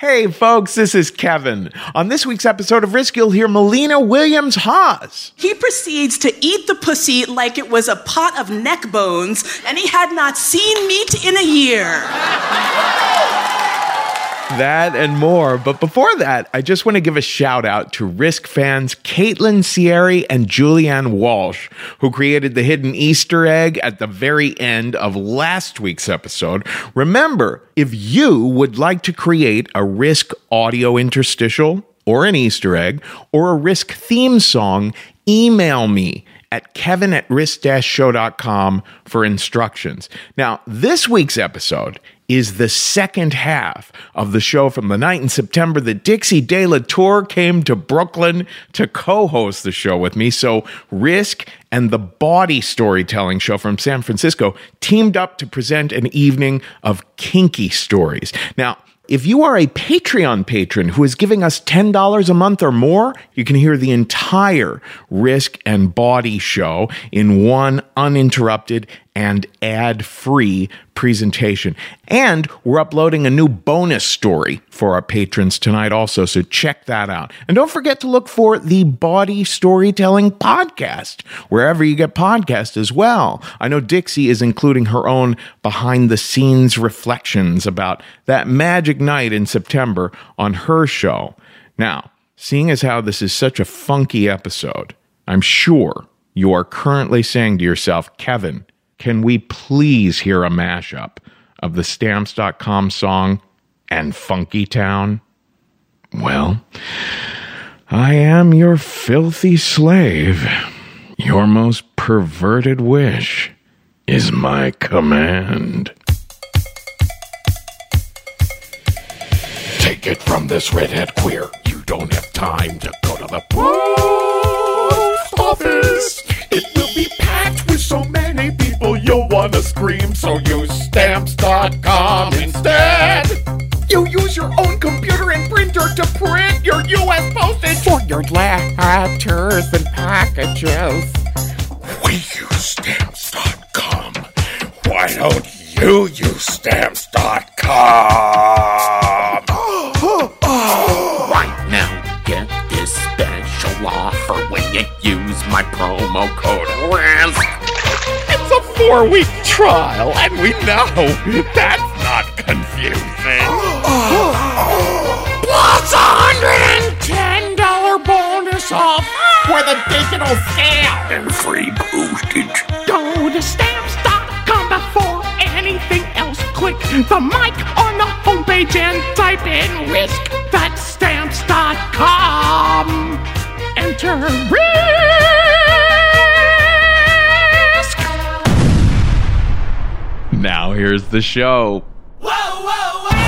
Hey folks, this is Kevin. On this week's episode of Risk, you'll hear Melina Williams-Haas. He proceeds to eat the pussy like it was a pot of neck bones, and he had not seen meat in a year. That and more. But before that, I just want to give a shout out to Risk fans Caitlin Sierri and Julianne Walsh, who created the hidden Easter egg at the very end of last week's episode. Remember, if you would like to create a Risk audio interstitial or an Easter egg or a Risk theme song, email me at kevin@risk-show.com for instructions. Now, this week's episode is the second half of the show from the night in September that Dixie De La Tour came to Brooklyn to co-host the show with me. So Risk and the Body Storytelling Show from San Francisco teamed up to present an evening of kinky stories. Now, if you are a Patreon patron who is giving us $10 a month or more, you can hear the entire Risk and Body show in one uninterrupted and ad-free presentation. And we're uploading a new bonus story for our patrons tonight also, so check that out. And don't forget to look for the Body Storytelling Podcast, wherever you get podcasts as well. I know Dixie is including her own behind-the-scenes reflections about that magic night in September on her show. Now, seeing as how this is such a funky episode, I'm sure you are currently saying to yourself, Kevin, can we please hear a mashup of the Stamps.com song and Funky Town? Well, I am your filthy slave. Your most perverted wish is my command. Take it from this redhead queer. You don't have time to go to the post office. It will be packed with so many people you'll want to scream, so use Stamps.com instead. You use your own computer and printer to print your U.S. postage for your letters and packages. We use Stamps.com. Why don't you use Stamps.com? Right now, get this special offer when you use my promo code RISK. It's a 4-week trial, and we know that's not confusing. Plus $110 bonus off for the digital scale and free postage. Go to Stamps.com before anything else. Click the mic on the homepage and type in RISK. That's Stamps.com. Enter RISK. Now here's the show. Whoa, whoa, whoa!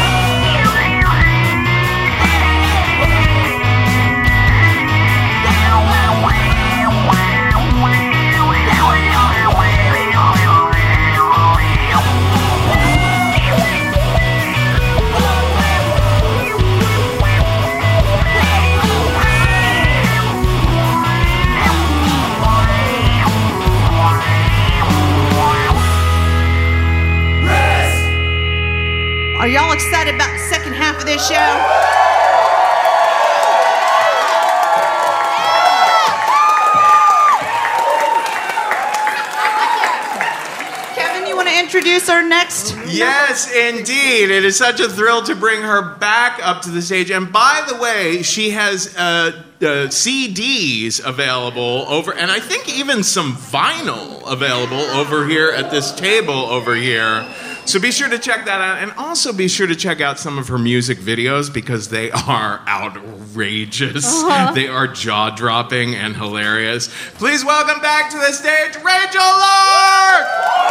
Are y'all excited about the second half of this show? Kevin, you want to introduce our next? Yes, indeed. It is such a thrill to bring her back up to the stage. And by the way, she has CDs available over, and I think even some vinyl available over here at this table over here. So be sure to check that out, and also be sure to check out some of her music videos because they are outrageous. They are jaw-dropping and hilarious. Please welcome back to the stage, Rachel Lark!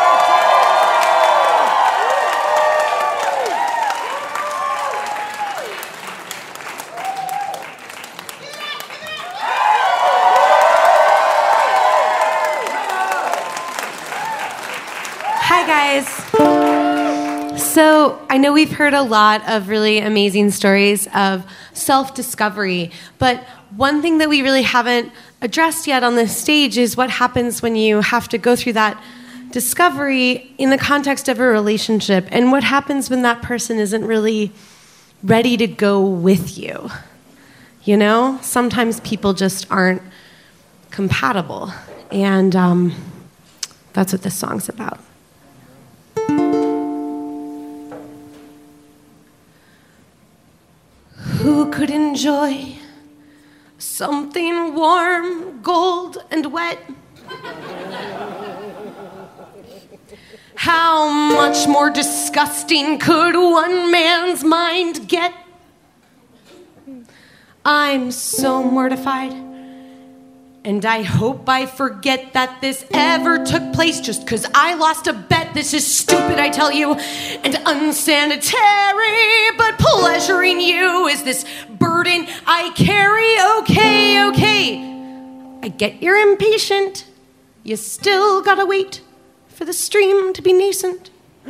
Hi, guys. So I know we've heard a lot of really amazing stories of self-discovery, but one thing that we really haven't addressed yet on this stage is what happens when you have to go through that discovery in the context of a relationship, and what happens when that person isn't really ready to go with you. You know, sometimes people just aren't compatible. And that's what this song's about. Who could enjoy something warm, gold, and wet? How much more disgusting could one man's mind get? I'm so mortified, and I hope I forget that this ever took place just 'cause I lost a bet. This is stupid, I tell you, and unsanitary, but pleasuring you is this burden I carry. Okay, I get you're impatient. You still gotta wait for the stream to be nascent.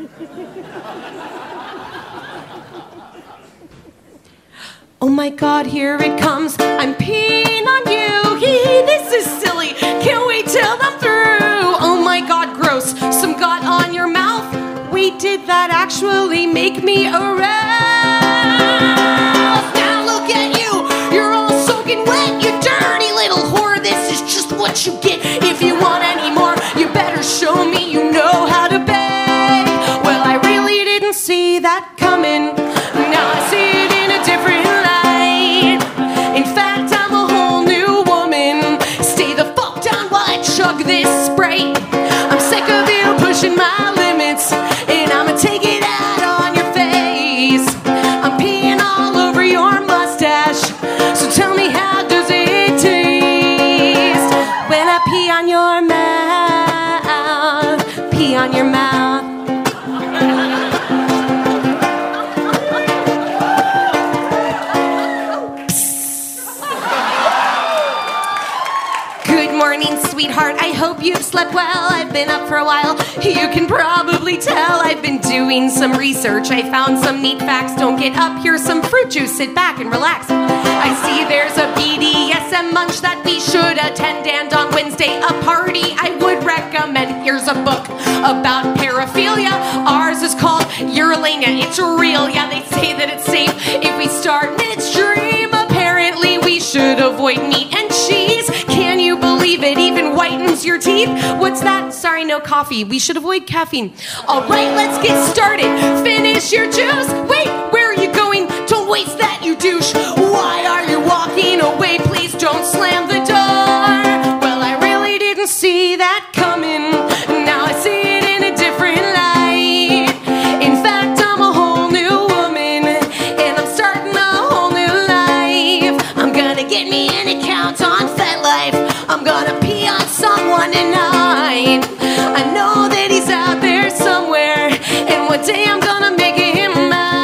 Oh my God, here it comes. I'm peeing on you. This is silly. Can't wait till I'm through. Oh my God, gross. Some got on your mouth. Wait, did that actually make me aroused? Now look at you. You're all soaking wet, you dirty little whore. This is just what you get. If you want any more, you better show me you know how to beg. Well, I really didn't see that coming. Now I see it in a different light. In fact, I'm a whole new woman. Stay the fuck down while I chug this Sprite. I'm sick of you pushing my limits, and I'ma take it out on your face. I'm peeing all over your mustache, so tell me, how does it taste? When I pee on your mouth, pee on your mouth. Sweetheart, I hope you've slept well. I've been up for a while. You can probably tell I've been doing some research. I found some neat facts. Don't get up, here's some fruit juice. Sit back and relax. I see there's a BDSM munch that we should attend, and on Wednesday a party I would recommend. Here's a book about paraphilia. Ours is called Urlinga. It's real, yeah, they say that it's safe if we start midstream. Apparently we should avoid meat and cheese. Can you believe it even whitens your teeth? What's that? Sorry, no coffee. We should avoid caffeine. All right, let's get started. Finish your juice. Wait, where are you going? Don't waste that, you douche. Why are you walking away? Please don't slam the door. Well, I really didn't see that coming. Now I see it in a different light. In fact, I'm a whole new woman, and I'm starting a whole new life. I'm gonna get me an account on FetLife. I'm gonna pee on someone tonight. I know that he's out there somewhere, and one day I'm gonna make him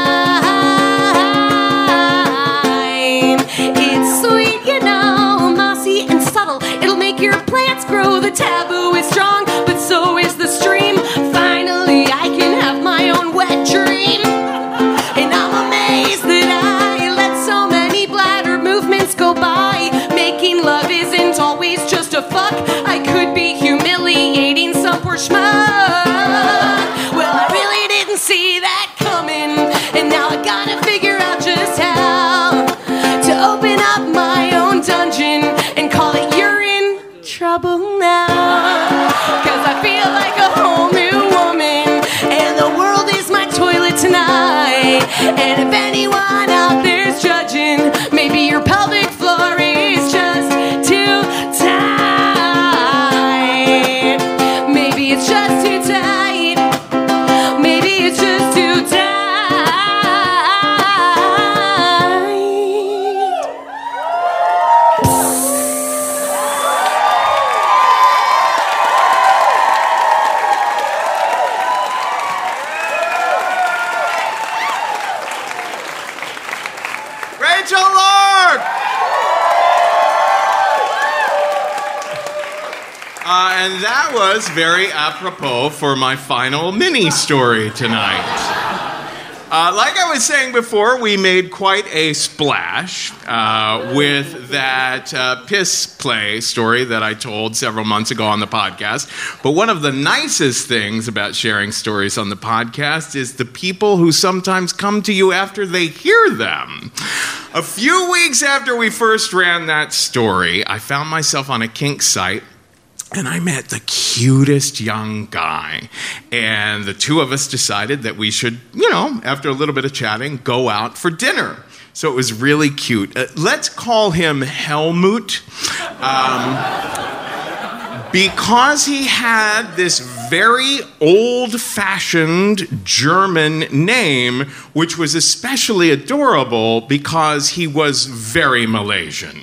mine. It's sweet, you know, mossy and subtle. It'll make your plants grow. The taboo is strong, but so is the stream. Finally, I can have my own wet dream. And I'm amazed that I let so many bladder movements go by. Making love isn't always just a fuck. I could be humiliating some poor schmuck. Well, I really didn't see that coming, and now I gotta figure out just how to open up my own dungeon and call it You're in Trouble Now. 'Cause I feel like a whole new woman, and the world is my toilet tonight. And if anyone out there's judging, maybe your pelvic floor is just too tight. Maybe it's just too tight. Maybe it's just too tight. Rachel Lark! And that was very apropos for my final mini story tonight. Like I was saying before, we made quite a splash with that piss play story that I told several months ago on the podcast. But one of the nicest things about sharing stories on the podcast is the people who sometimes come to you after they hear them. A few weeks after we first ran that story, I found myself on a kink site. And I met the cutest young guy. And the two of us decided that we should, after a little bit of chatting, go out for dinner. So it was really cute. Let's call him Helmut. Because he had this very old-fashioned German name, which was especially adorable because he was very Malaysian.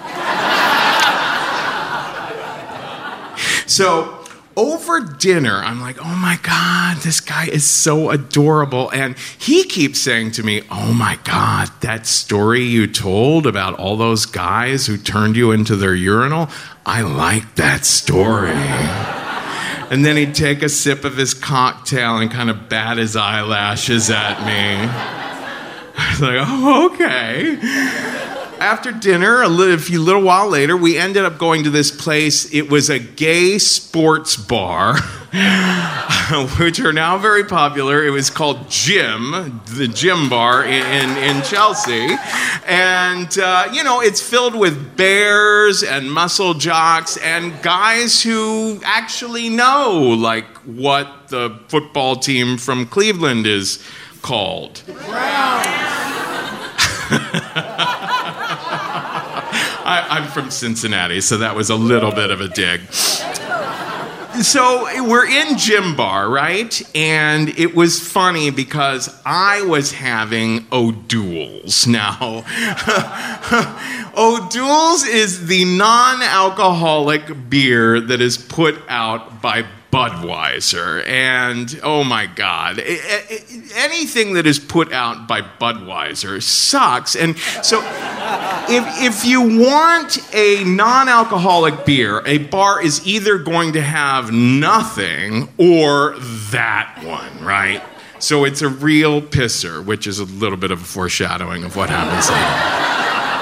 So over dinner, I'm like, oh my God, this guy is so adorable. And he keeps saying to me, oh my God, that story you told about all those guys who turned you into their urinal, I like that story. And then he'd take a sip of his cocktail and kind of bat his eyelashes at me. I was like, oh, okay. After dinner, a little while later, we ended up going to this place. It was a gay sports bar, which are now very popular. It was called Gym, the Gym Bar in Chelsea. And, it's filled with bears and muscle jocks and guys who actually know, like, what the football team from Cleveland is called. I'm from Cincinnati, so that was a little bit of a dig. So we're in Gym Bar, right? And it was funny because I was having O'Doul's. Now, O'Doul's is the non-alcoholic beer that is put out by Budweiser. And, oh my God, anything that is put out by Budweiser sucks. And so if you want a non-alcoholic beer, a bar is either going to have nothing or that one, right? So it's a real pisser, which is a little bit of a foreshadowing of what happens later.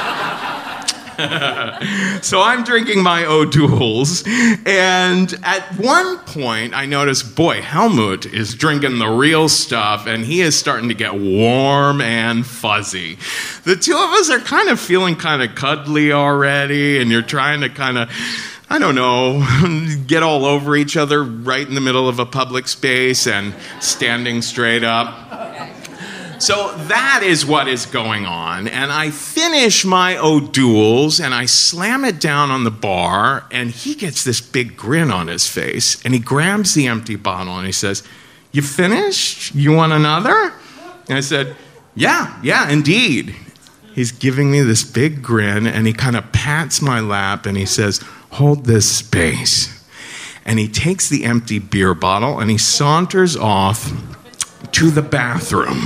So I'm drinking my O'Doul's, and at one point I noticed, boy, Helmut is drinking the real stuff, and he is starting to get warm and fuzzy. The two of us are kind of feeling kind of cuddly already, and you're trying to kind of, I don't know, get all over each other right in the middle of a public space and standing straight up. So that is what is going on, and I finish my O'Doul's, and I slam it down on the bar, and he gets this big grin on his face, and he grabs the empty bottle, and he says, "You finished? You want another?" And I said, yeah, indeed. He's giving me this big grin, and he kind of pats my lap, and he says, "Hold this space." And he takes the empty beer bottle, and he saunters off to the bathroom.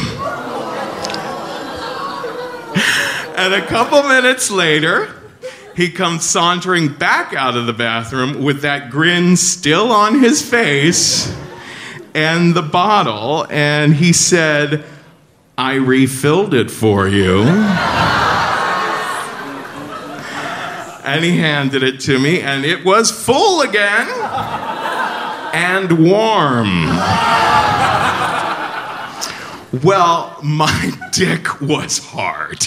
And a couple minutes later, he comes sauntering back out of the bathroom with that grin still on his face and the bottle, and he said, "I refilled it for you." And he handed it to me, and it was full again and warm. Well, my dick was hard.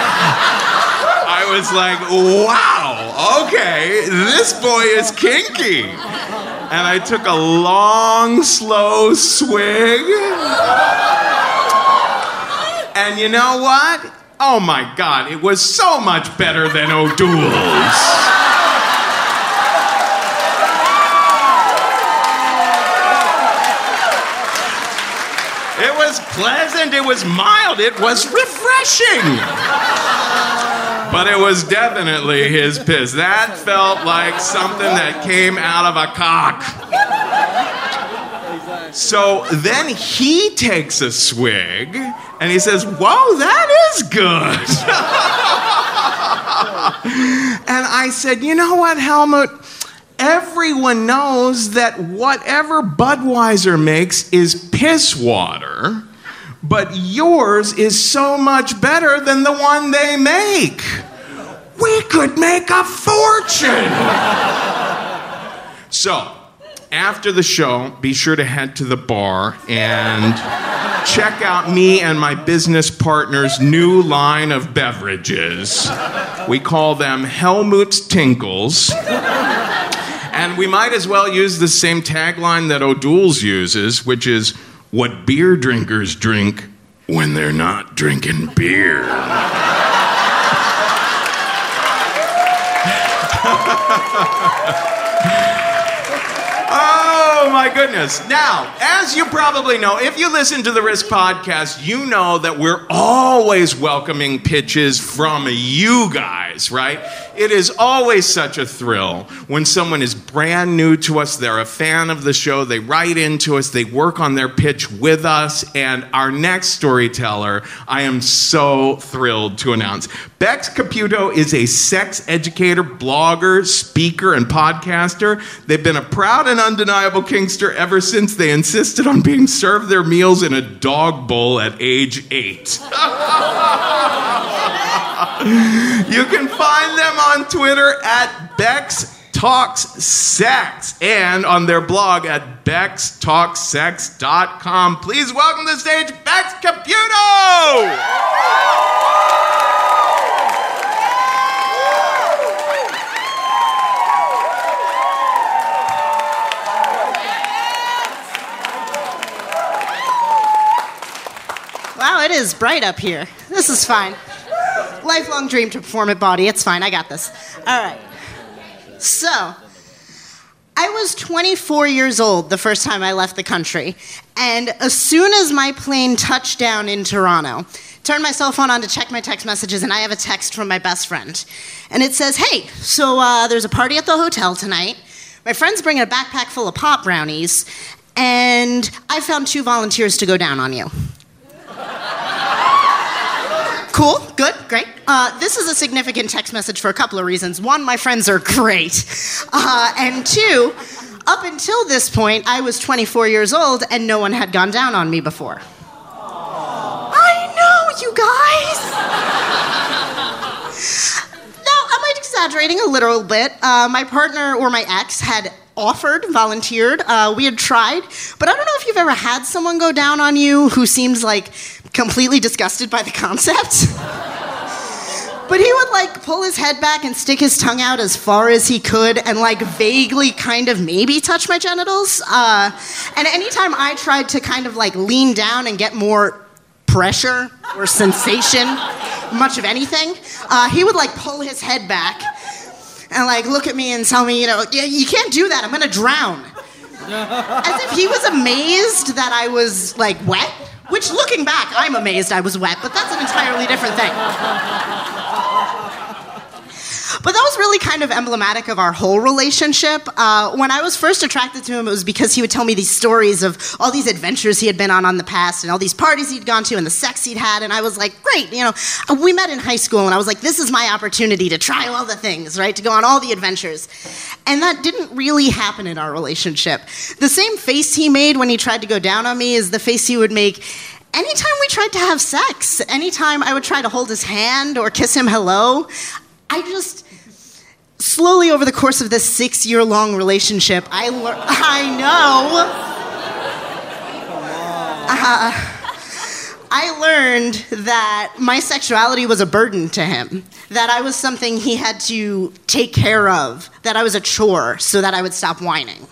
I was like, wow, okay, this boy is kinky. And I took a long, slow swig. And you know what? Oh my God, it was so much better than O'Doul's. It was pleasant, it was mild, it was refreshing. But it was definitely his piss. That felt like something that came out of a cock. So then he takes a swig and he says, "Whoa, that is good." And I said, "You know what, Helmut? Everyone knows that whatever Budweiser makes is piss water, but yours is so much better than the one they make. We could make a fortune. So, after the show, be sure to head to the bar and check out me and my business partner's new line of beverages. We call them Helmut's Tinkles. And we might as well use the same tagline that O'Doul's uses, which is, what beer drinkers drink when they're not drinking beer. Oh, my goodness. Now, as you probably know, if you listen to the Risk Podcast, you know that we're always welcoming pitches from you guys, right? It is always such a thrill when someone is brand new to us, they're a fan of the show, they write into us, they work on their pitch with us, and our next storyteller, I am so thrilled to announce. Bex Caputo is a sex educator, blogger, speaker, and podcaster. They've been a proud and undeniable Kingster ever since they insisted on being served their meals in a dog bowl at age 8. You can find them on Twitter at Bex Talks Sex and on their blog at BexTalksSex.com. Please welcome to the stage Bex Caputo! Wow, it is bright up here. This is fine. Lifelong dream to perform at Body. It's fine. I got this. All right. So, I was 24 years old the first time I left the country. And as soon as my plane touched down in Toronto, turned my cell phone on to check my text messages, and I have a text from my best friend. And it says, hey, so there's a party at the hotel tonight. My friend's bringing a backpack full of pop brownies, and I found 2 volunteers to go down on you. Cool, good, great. This is a significant text message for a couple of reasons. 1, my friends are great. And 2, up until this point, I was 24 years old and no one had gone down on me before. I know, you guys! Now, am I exaggerating a little bit? My partner or my ex had volunteered. We had tried. But I don't know if you've ever had someone go down on you who seems like completely disgusted by the concept. But he would pull his head back and stick his tongue out as far as he could and vaguely kind of maybe touch my genitals. And anytime I tried to kind of lean down and get more pressure or sensation, much of anything, he would like pull his head back and like look at me and tell me, you can't do that, I'm gonna drown. As if he was amazed that I was like wet, which looking back, I'm amazed I was wet, but that's an entirely different thing. But that was really kind of emblematic of our whole relationship. When I was first attracted to him, it was because he would tell me these stories of all these adventures he had been on the past and all these parties he'd gone to and the sex he'd had. And I was like, great, we met in high school and I was like, this is my opportunity to try all the things, right? To go on all the adventures. And that didn't really happen in our relationship. The same face he made when he tried to go down on me is the face he would make anytime we tried to have sex. Anytime I would try to hold his hand or kiss him hello, I just... Slowly over the course of this 6-year-long relationship, I learned that my sexuality was a burden to him, that I was something he had to take care of, that I was a chore so that I would stop whining.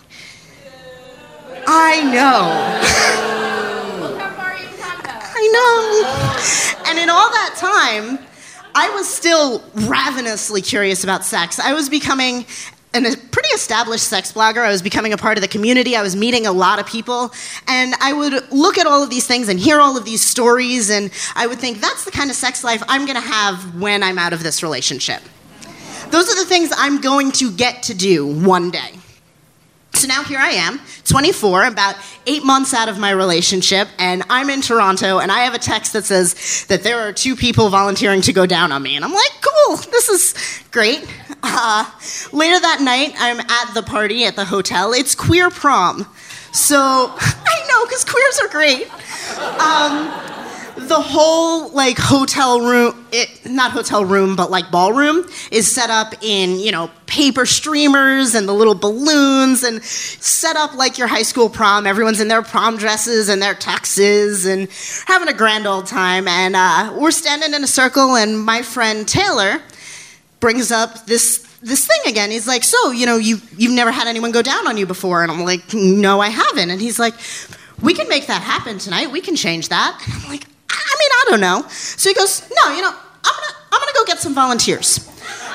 I know. Look how far you've come, though. I know. And in all that time, I was still ravenously curious about sex. I was becoming a pretty established sex blogger. I was becoming a part of the community. I was meeting a lot of people. And I would look at all of these things and hear all of these stories, and I would think, that's the kind of sex life I'm going to have when I'm out of this relationship. Those are the things I'm going to get to do one day. So now here I am, 24, about 8 months out of my relationship, and I'm in Toronto, and I have a text that says that there are 2 people volunteering to go down on me. And I'm like, cool, this is great. Later that night, I'm at the party at the hotel. It's queer prom. So, I know, because queers are great. the whole like hotel room, not hotel room, but like ballroom is set up in, paper streamers and the little balloons and set up like your high school prom. Everyone's in their prom dresses and their tuxes and having a grand old time. And we're standing in a circle and my friend Taylor brings up this thing again. He's like, so, you've never had anyone go down on you before. And I'm like, no, I haven't. And he's like, we can make that happen tonight. We can change that. And I'm like, I don't know. So he goes, no, I'm gonna go get some volunteers.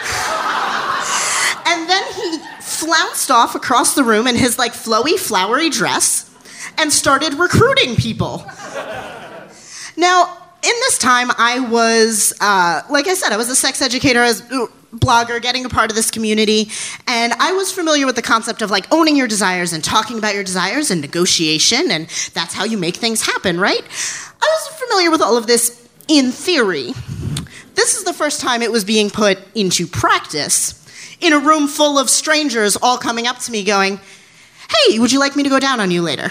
And then he flounced off across the room in his like flowy, flowery dress and started recruiting people. Now, in this time, I was, like I said, I was a sex educator, as blogger, getting a part of this community, and I was familiar with the concept of like owning your desires and talking about your desires and negotiation, and that's how you make things happen, right? I was familiar with all of this in theory. This is the first time it was being put into practice in a room full of strangers all coming up to me going, hey, would you like me to go down on you later?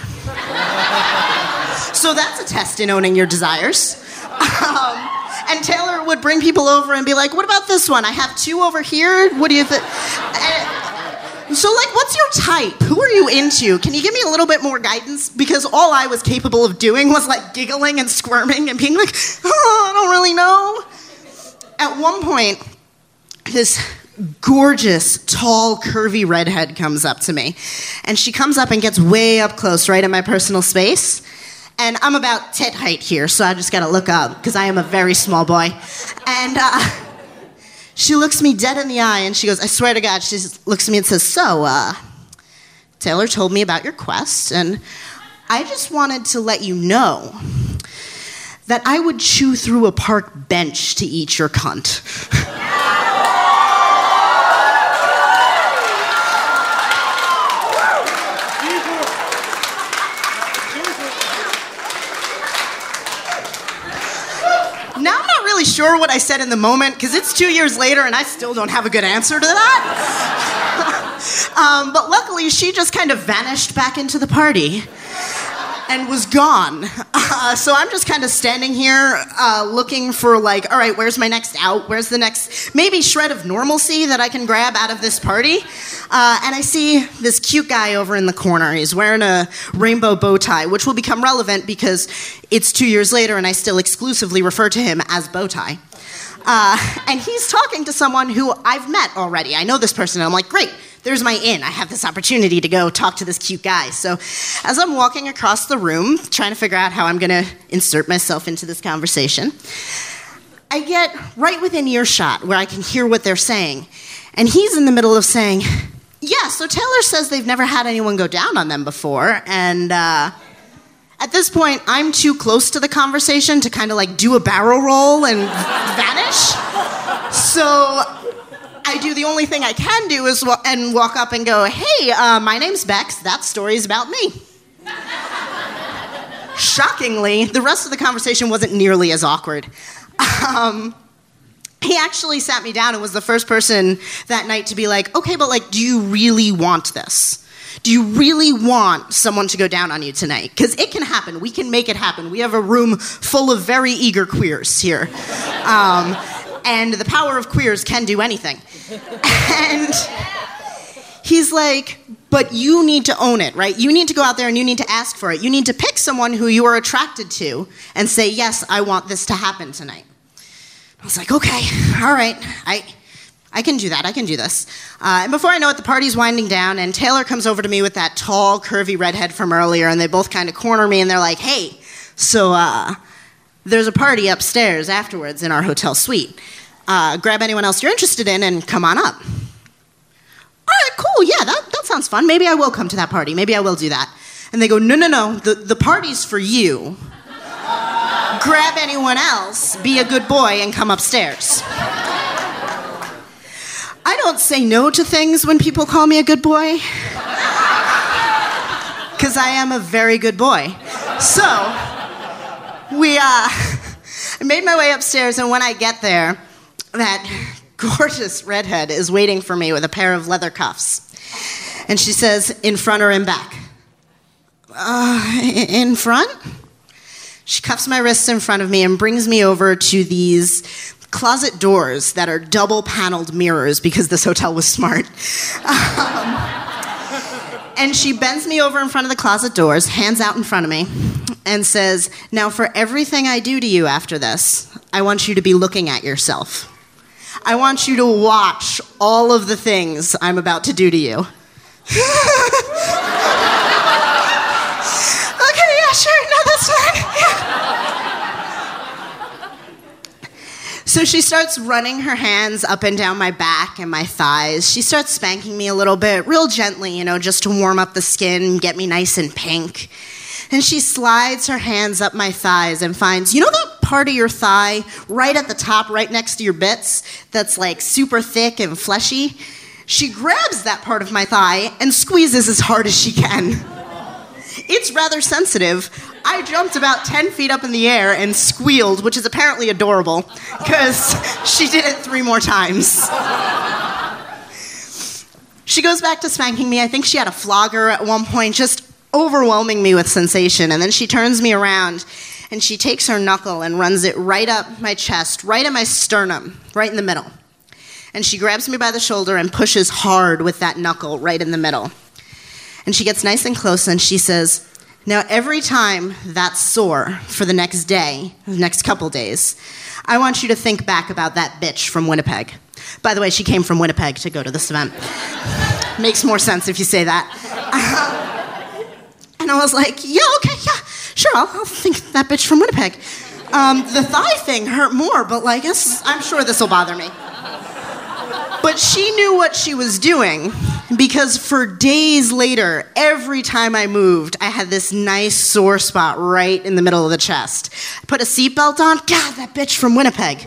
So that's a test in owning your desires. And Taylor would bring people over and be like, what about this one? I have 2 over here. What do you think? So, like, what's your type? Who are you into? Can you give me a little bit more guidance? Because all I was capable of doing was, like, giggling and squirming and being like, oh, I don't really know. At one point, this gorgeous, tall, curvy redhead comes up to me. And she comes up and gets way up close, right in my personal space. And I'm about tit height here, so I just gotta look up, because I am a very small boy. And she looks me dead in the eye, and she goes, I swear to God, she looks at me and says, so, Taylor told me about your quest, and I just wanted to let you know that I would chew through a park bench to eat your cunt. Now I'm not really sure what I said in the moment, because it's 2 years later and I still don't have a good answer to that. But luckily, she just kind of vanished back into the party and was gone. So I'm just kind of standing here looking for like, all right, where's my next out? Where's the next maybe shred of normalcy that I can grab out of this party? And I see this cute guy over in the corner. He's wearing a rainbow bow tie, which will become relevant because it's 2 years later and I still exclusively refer to him as bow tie. And he's talking to someone who I've met already. I know this person, and I'm like, great, there's my in. I have this opportunity to go talk to this cute guy. So as I'm walking across the room, trying to figure out how I'm going to insert myself into this conversation, I get right within earshot where I can hear what they're saying. And he's in the middle of saying, yeah, so Taylor says they've never had anyone go down on them before, and at this point, I'm too close to the conversation to kind of like do a barrel roll and vanish. So I do the only thing I can do is walk up and go, hey, my name's Bex. That story's about me. Shockingly, the rest of the conversation wasn't nearly as awkward. He actually sat me down and was the first person that night to be like, okay, but like, do you really want this? Do you really want someone to go down on you tonight? Because it can happen. We can make it happen. We have a room full of very eager queers here. And the power of queers can do anything. And he's like, but you need to own it, right? You need to go out there and you need to ask for it. You need to pick someone who you are attracted to and say, yes, I want this to happen tonight. I was like, okay, all right, I can do that. I can do this. And before I know it, the party's winding down, and Taylor comes over to me with that tall, curvy redhead from earlier, and they both kind of corner me, and they're like, hey, so there's a party upstairs afterwards in our hotel suite. Grab anyone else you're interested in and come on up. All right, cool, yeah, that sounds fun. Maybe I will come to that party. Maybe I will do that. And they go, no, the party's for you. Grab anyone else, be a good boy, and come upstairs. I don't say no to things when people call me a good boy. Because I am a very good boy. So, I made my way upstairs, and when I get there, that gorgeous redhead is waiting for me with a pair of leather cuffs. And she says, in front or in back? In front? She cuffs my wrists in front of me and brings me over to these closet doors that are double-paneled mirrors because this hotel was smart. And she bends me over in front of the closet doors, hands out in front of me, and says, "Now for everything I do to you after this, I want you to be looking at yourself. I want you to watch all of the things I'm about to do to you." Okay, yeah, sure, no, that's fine. Yeah. So she starts running her hands up and down my back and my thighs. She starts spanking me a little bit, real gently, just to warm up the skin, get me nice and pink. And she slides her hands up my thighs and finds, that part of your thigh right at the top, right next to your bits, that's like super thick and fleshy? She grabs that part of my thigh and squeezes as hard as she can. It's rather sensitive. I jumped about 10 feet up in the air and squealed, which is apparently adorable, because she did it 3 more times. She goes back to spanking me. I think she had a flogger at one point, just overwhelming me with sensation. And then she turns me around, and she takes her knuckle and runs it right up my chest, right at my sternum, right in the middle. And she grabs me by the shoulder and pushes hard with that knuckle right in the middle. And she gets nice and close, and she says, "Now every time that's sore for the next day, the next couple days, I want you to think back about that bitch from Winnipeg." By the way, she came from Winnipeg to go to this event. Makes more sense if you say that. And I was like, yeah, okay, yeah, sure, I'll think that bitch from Winnipeg. The thigh thing hurt more, but I'm sure this will bother me. But she knew what she was doing, because for days later, every time I moved, I had this nice sore spot right in the middle of the chest. I put a seatbelt on, God, that bitch from Winnipeg.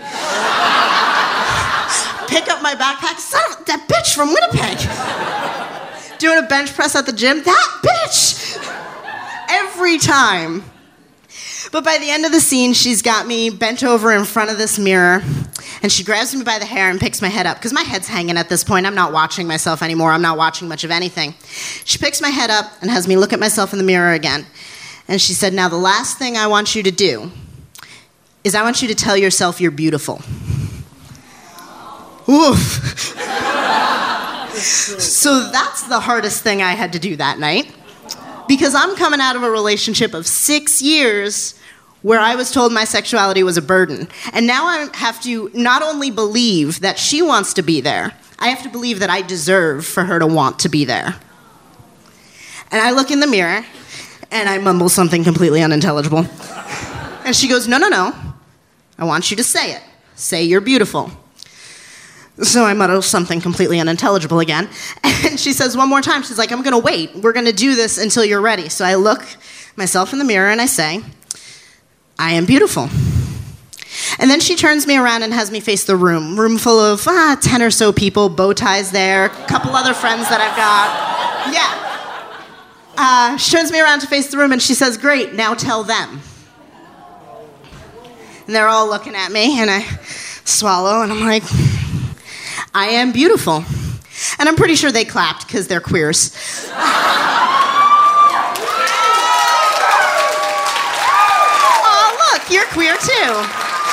Pick up my backpack, that bitch from Winnipeg. Doing a bench press at the gym, that bitch. Every time. But by the end of the scene, she's got me bent over in front of this mirror, and she grabs me by the hair and picks my head up, because my head's hanging at this point. I'm not watching myself anymore. I'm not watching much of anything. She picks my head up and has me look at myself in the mirror again. And she said, "Now the last thing I want you to do is I want you to tell yourself you're beautiful." Oof. So that's the hardest thing I had to do that night, because I'm coming out of a relationship of 6 years where I was told my sexuality was a burden. And now I have to not only believe that she wants to be there, I have to believe that I deserve for her to want to be there. And I look in the mirror, and I mumble something completely unintelligible. And she goes, no, I want you to say it. Say you're beautiful. So I mutter something completely unintelligible again. And she says one more time, she's like, "I'm going to wait. We're going to do this until you're ready." So I look myself in the mirror and I say, "I am beautiful." And then she turns me around and has me face the room full of 10 or so people, bow ties there, a couple other friends that I've got. Yeah. She turns me around to face the room and she says, "Great, now tell them." And they're all looking at me, and I swallow and I'm like, "I am beautiful." And I'm pretty sure they clapped because they're queers. Oh, look, you're queer too.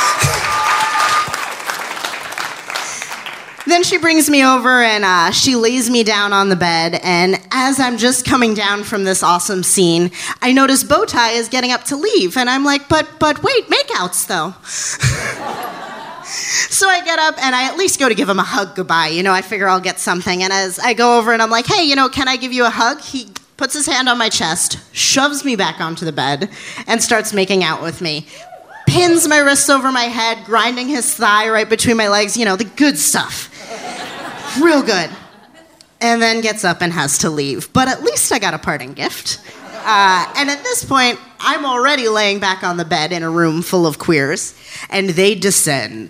Then she brings me over and she lays me down on the bed. And as I'm just coming down from this awesome scene, I notice Bowtie is getting up to leave. And I'm like, but wait, makeouts though. So I get up and I at least go to give him a hug goodbye. I figure I'll get something. And as I go over and I'm like, "Hey, can I give you a hug?" He puts his hand on my chest, shoves me back onto the bed, and starts making out with me. Pins my wrists over my head, grinding his thigh right between my legs. The good stuff. Real good. And then gets up and has to leave. But at least I got a parting gift. And at this point, I'm already laying back on the bed in a room full of queers, and they descend.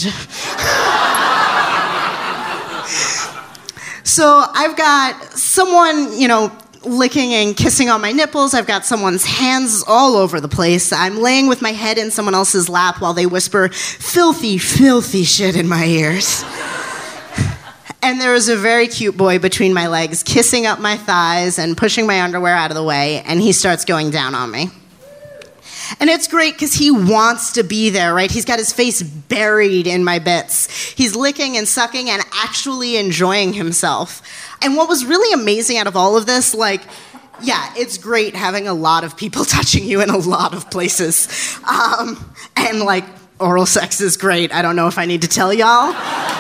So I've got someone, licking and kissing on my nipples. I've got someone's hands all over the place. I'm laying with my head in someone else's lap while they whisper filthy, filthy shit in my ears. And there was a very cute boy between my legs, kissing up my thighs and pushing my underwear out of the way, and he starts going down on me. And it's great because he wants to be there, right? He's got his face buried in my bits. He's licking and sucking and actually enjoying himself. And what was really amazing out of all of this, like, yeah, it's great having a lot of people touching you in a lot of places. And, like, oral sex is great. I don't know if I need to tell y'all.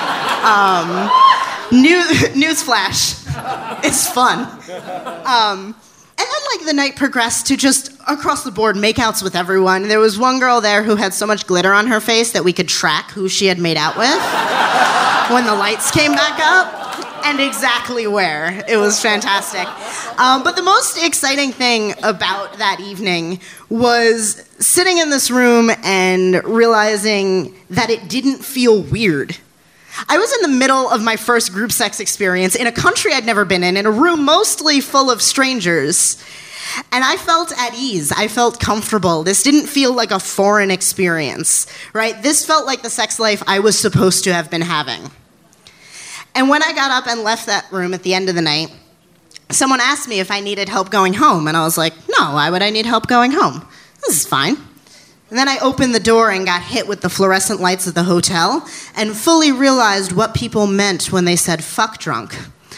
Newsflash. It's fun. And then, like, the night progressed to just across the board makeouts with everyone. There was one girl there who had so much glitter on her face that we could track who she had made out with when the lights came back up and exactly where. It was fantastic. But the most exciting thing about that evening was sitting in this room and realizing that it didn't feel weird. I was in the middle of my first group sex experience in a country I'd never been in a room mostly full of strangers. And I felt at ease. I felt comfortable. This didn't feel like a foreign experience, right? This felt like the sex life I was supposed to have been having. And when I got up and left that room at the end of the night, someone asked me if I needed help going home. And I was like, no, why would I need help going home? This is fine. And then I opened the door and got hit with the fluorescent lights of the hotel and fully realized what people meant when they said fuck drunk.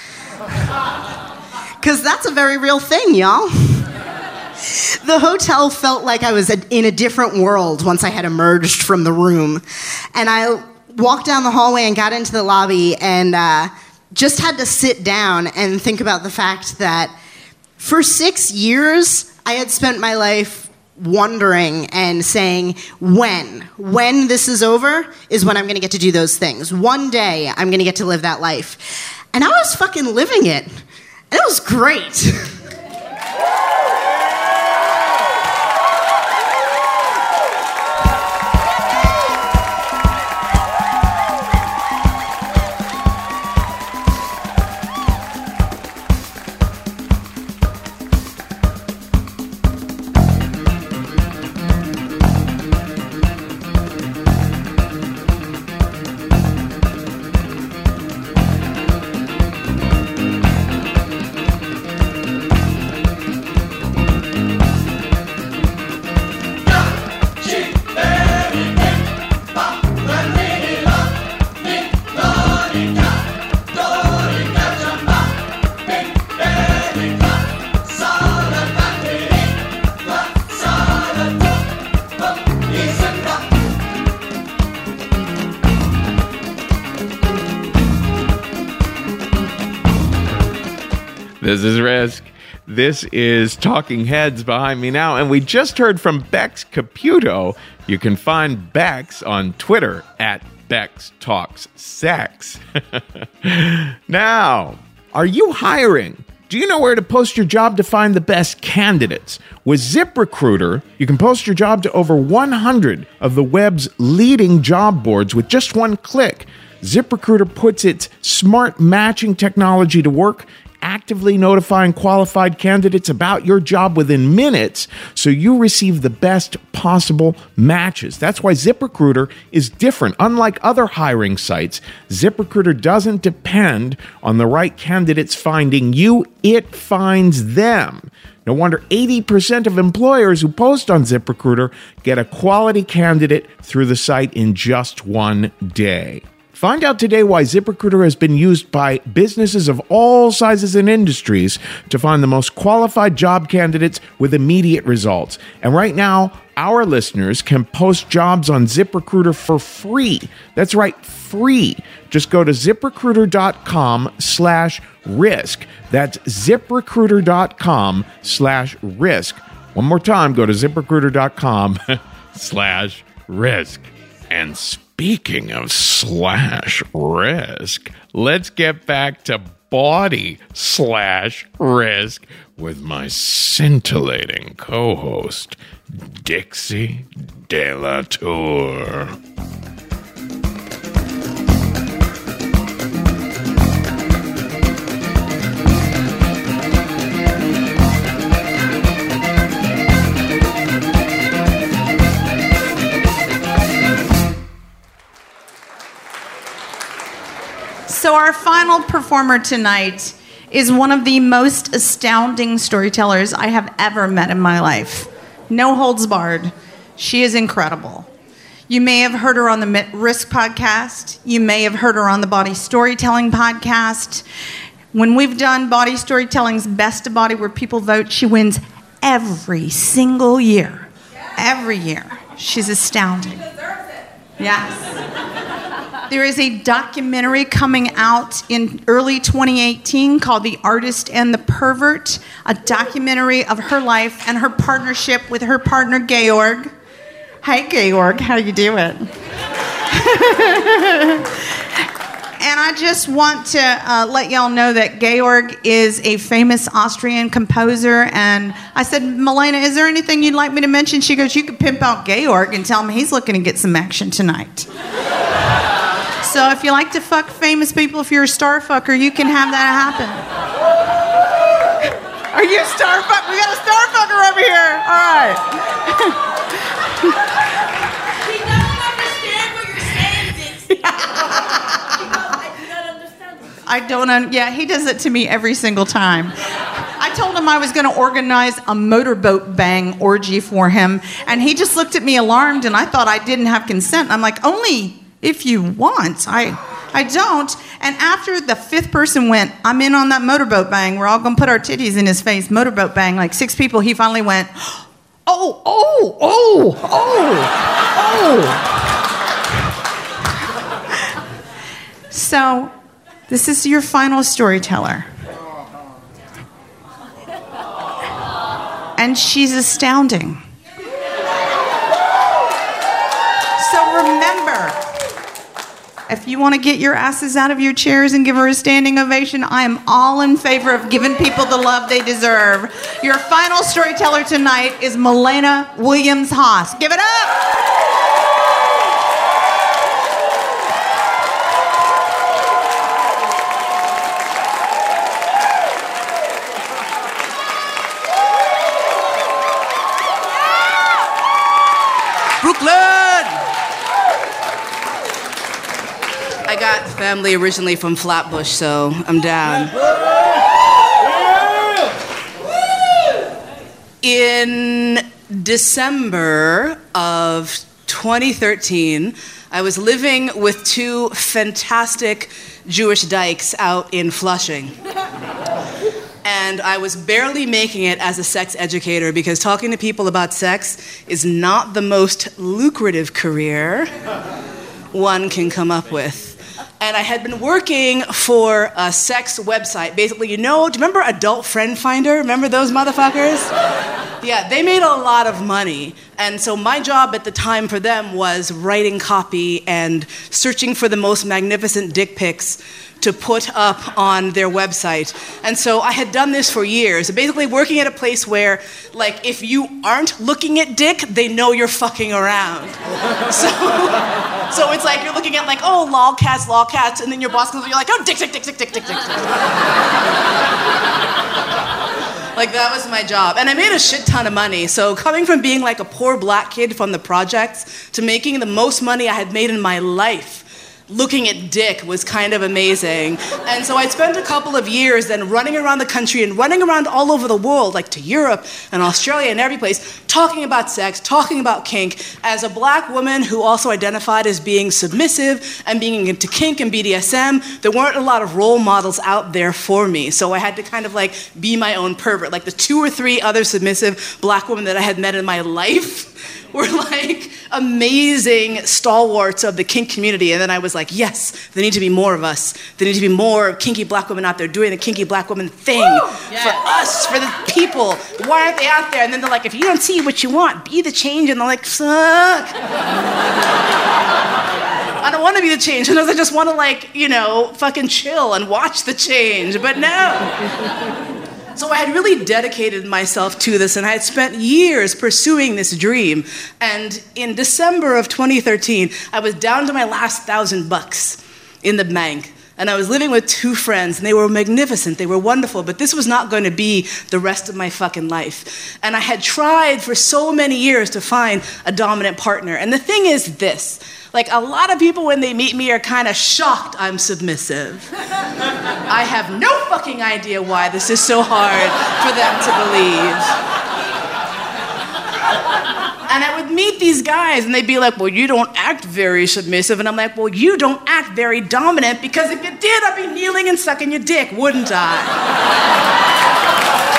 Because that's a very real thing, y'all. The hotel felt like I was in a different world once I had emerged from the room. And I walked down the hallway and got into the lobby and just had to sit down and think about the fact that for 6 years, I had spent my life wondering and saying, when this is over is when I'm going to get to do those things. One day, I'm going to get to live that life. And I was fucking living it. And it was great. This is Risk. This is Talking Heads behind me now, and we just heard from Bex Caputo. You can find Bex on Twitter at Bex Talks Sex. Now, are you hiring? Do you know where to post your job to find the best candidates? With ZipRecruiter, you can post your job to over 100 of the web's leading job boards with just one click. ZipRecruiter puts its smart matching technology to work, actively notifying qualified candidates about your job within minutes so you receive the best possible matches. That's why ZipRecruiter is different. Unlike other hiring sites, ZipRecruiter doesn't depend on the right candidates finding you, it finds them. No wonder 80% of employers who post on ZipRecruiter get a quality candidate through the site in just one day. Find out today why ZipRecruiter has been used by businesses of all sizes and industries to find the most qualified job candidates with immediate results. And right now, our listeners can post jobs on ZipRecruiter for free. That's right, free. Just go to ZipRecruiter.com/risk. That's ZipRecruiter.com/risk. One more time, go to ZipRecruiter.com/risk. And speaking of /risk, let's get back to body/risk with my scintillating co-host, Dixie De La Tour. So our final performer tonight is one of the most astounding storytellers I have ever met in my life. No holds barred. She is incredible. You may have heard her on the Risk podcast. You may have heard her on the Body Storytelling podcast. When we've done Body Storytelling's Best of Body, where people vote, she wins every single year. Every year. She's astounding. She deserves it. Yes. There is a documentary coming out in early 2018 called The Artist and the Pervert, a documentary of her life and her partnership with her partner, Georg. Hi, Georg. How you doing? And I just want to let y'all know that Georg is a famous Austrian composer. And I said, Milena, is there anything you'd like me to mention? She goes, you could pimp out Georg and tell him he's looking to get some action tonight. So if you like to fuck famous people, if you're a star fucker, you can have that happen. Are you a star fucker? We got a star fucker over here. All right. He doesn't understand what you're saying, Dixie. Yeah, he does it to me every single time. I told him I was going to organize a motorboat bang orgy for him, and he just looked at me alarmed, and I thought I didn't have consent. I'm like, only if you want. I don't. And after the fifth person went, I'm in on that motorboat bang. We're all going to put our titties in his face. Motorboat bang, like 6 people. He finally went, oh. So, this is your final storyteller. And she's astounding. So remember, if you want to get your asses out of your chairs and give her a standing ovation, I am all in favor of giving people the love they deserve. Your final storyteller tonight is Milena Williams-Haas. Give it up! I got family originally from Flatbush, so I'm down. In December of 2013, I was living with 2 fantastic Jewish dykes out in Flushing. And I was barely making it as a sex educator because talking to people about sex is not the most lucrative career one can come up with. And I had been working for a sex website. Basically, do you remember Adult Friend Finder? Remember those motherfuckers? Yeah, they made a lot of money. And so my job at the time for them was writing copy and searching for the most magnificent dick pics to put up on their website. And so I had done this for years, basically working at a place where, like, if you aren't looking at dick, they know you're fucking around. So it's like you're looking at, like, oh, lolcats, and then your boss comes and you're like, oh, dick. Like, that was my job. And I made a shit ton of money. So coming from being like a poor black kid from the projects to making the most money I had made in my life, looking at dick was kind of amazing. And so I'd spent a couple of years then running around the country and running around all over the world, like to Europe and Australia and every place, talking about sex, talking about kink, as a black woman who also identified as being submissive and being into kink and BDSM. There weren't a lot of role models out there for me, so I had to kind of like be my own pervert. Like the 2 or 3 other submissive black women that I had met in my life were like amazing stalwarts of the kink community. And then I was like, yes, there need to be more of us. There need to be more kinky black women out there doing the kinky black woman thing for us, for the people. Why aren't they out there? And then they're like, if you don't see what you want, be the change. And they're like, suck. I don't want to be the change. Sometimes I just want to, like, fucking chill and watch the change. But no. So I had really dedicated myself to this, and I had spent years pursuing this dream. And in December of 2013, I was down to my last $1,000 in the bank. And I was living with 2 friends, and they were magnificent, they were wonderful, but this was not going to be the rest of my fucking life. And I had tried for so many years to find a dominant partner. And the thing is this, like, a lot of people when they meet me are kind of shocked I'm submissive. I have no fucking idea why this is so hard for them to believe. And I would meet these guys, and they'd be like, well, you don't act very submissive. And I'm like, well, you don't act very dominant, because if you did, I'd be kneeling and sucking your dick, wouldn't I?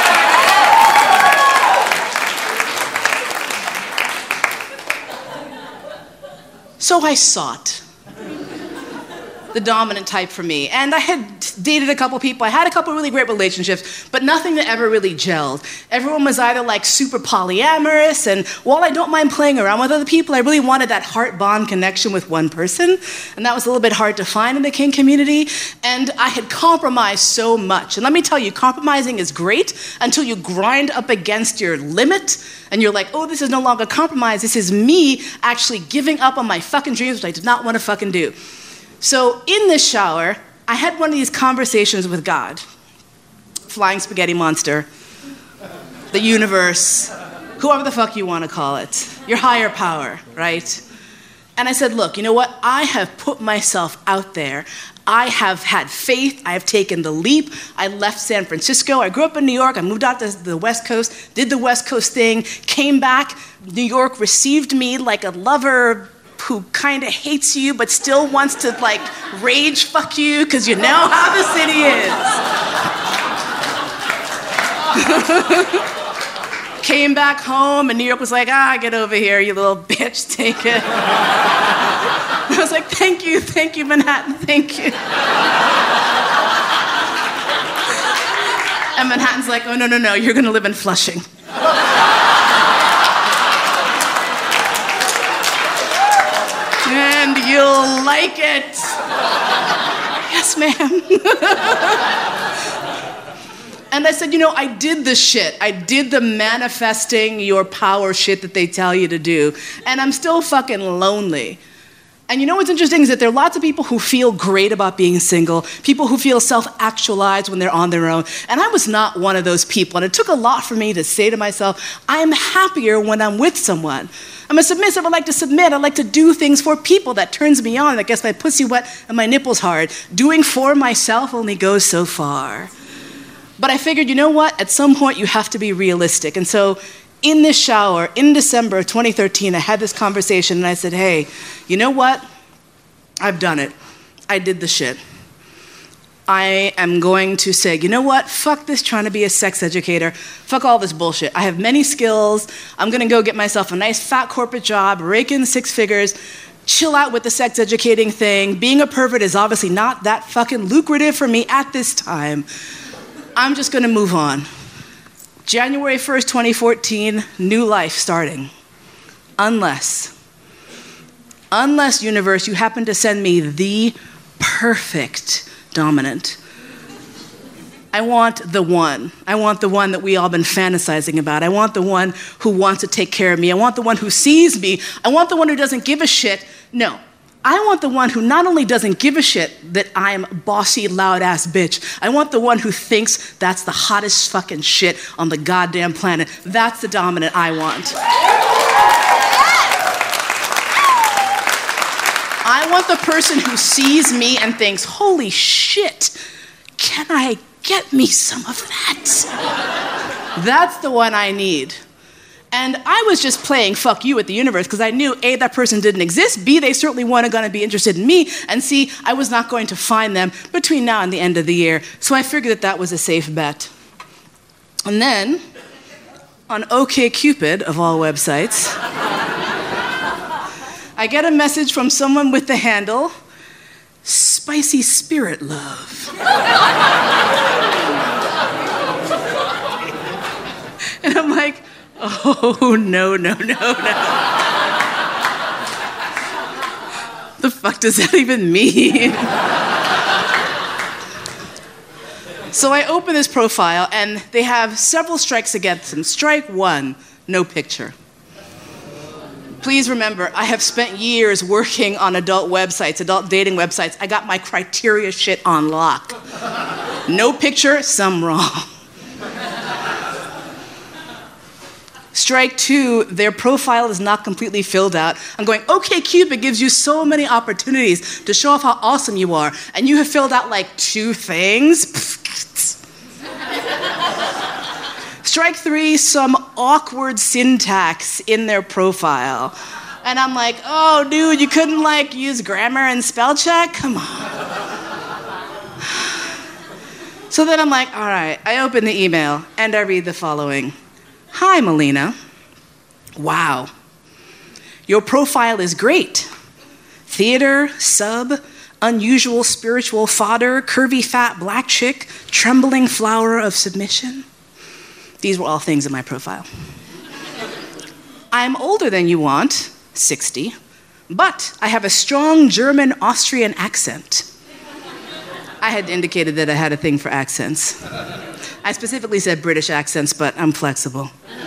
So I sought the dominant type for me. And I had dated a couple people. I had a couple really great relationships, but nothing that ever really gelled. Everyone was either like super polyamorous, and while I don't mind playing around with other people, I really wanted that heart bond connection with one person. And that was a little bit hard to find in the kink community. And I had compromised so much. And let me tell you, compromising is great until you grind up against your limit and you're like, oh, this is no longer compromise. This is me actually giving up on my fucking dreams, which I did not want to fucking do. So in this shower, I had one of these conversations with God, flying spaghetti monster, the universe, whoever the fuck you want to call it, your higher power, right? And I said, look, you know what? I have put myself out there. I have had faith. I have taken the leap. I left San Francisco. I grew up in New York. I moved out to the West Coast, did the West Coast thing, came back. New York received me like a lover who kind of hates you but still wants to like rage fuck you because you know how the city is. Came back home and New York was like, get over here, you little bitch, take it. I was like, thank you, Manhattan, thank you. And Manhattan's like, oh, no, you're gonna live in Flushing. And you'll like it. Yes, ma'am. And I said, I did the shit. I did the manifesting your power shit that they tell you to do. And I'm still fucking lonely. And you know what's interesting is that there are lots of people who feel great about being single, people who feel self-actualized when they're on their own. And I was not one of those people. And it took a lot for me to say to myself, I'm happier when I'm with someone. I'm a submissive. I like to submit. I like to do things for people. That turns me on. That gets my pussy wet and my nipples hard. Doing for myself only goes so far. But I figured, you know what? At some point, you have to be realistic. And so in this shower, in December of 2013, I had this conversation and I said, hey, you know what? I've done it. I did the shit. I am going to say, you know what? Fuck this trying to be a sex educator. Fuck all this bullshit. I have many skills. I'm going to go get myself a nice fat corporate job, rake in 6 figures, chill out with the sex educating thing. Being a pervert is obviously not that fucking lucrative for me at this time. I'm just going to move on. January 1st, 2014, new life starting. Unless, universe, you happen to send me the perfect dominant. I want the one. I want the one that we all been fantasizing about. I want the one who wants to take care of me. I want the one who sees me. I want the one who doesn't give a shit. No. I want the one who not only doesn't give a shit that I'm a bossy, loud-ass bitch. I want the one who thinks that's the hottest fucking shit on the goddamn planet. That's the dominant I want. I want the person who sees me and thinks, holy shit, can I get me some of that? That's the one I need. And I was just playing fuck you at the universe because I knew A, that person didn't exist, B, they certainly weren't going to be interested in me, and C, I was not going to find them between now and the end of the year. So I figured that was a safe bet. And then, on OkCupid, of all websites, I get a message from someone with the handle, Spicy Spirit Love. And I'm like, oh, no. The fuck does that even mean? So I open this profile, and they have several strikes against them. Strike 1, no picture. Please remember, I have spent years working on adult websites, adult dating websites. I got my criteria shit on lock. No picture, something wrong. Strike 2, their profile is not completely filled out. I'm going, OkCupid gives you so many opportunities to show off how awesome you are, and you have filled out like 2 things. Strike 3, some awkward syntax in their profile. And I'm like, oh, dude, you couldn't, like, use grammar and spell check? Come on. So then I'm like, all right. I open the email, and I read the following. Hi, Melina. Wow. Your profile is great. Theater, sub, unusual spiritual fodder, curvy fat black chick, trembling flower of submission. These were all things in my profile. I'm older than you want, 60, but I have a strong German-Austrian accent. I had indicated that I had a thing for accents. I specifically said British accents, but I'm flexible.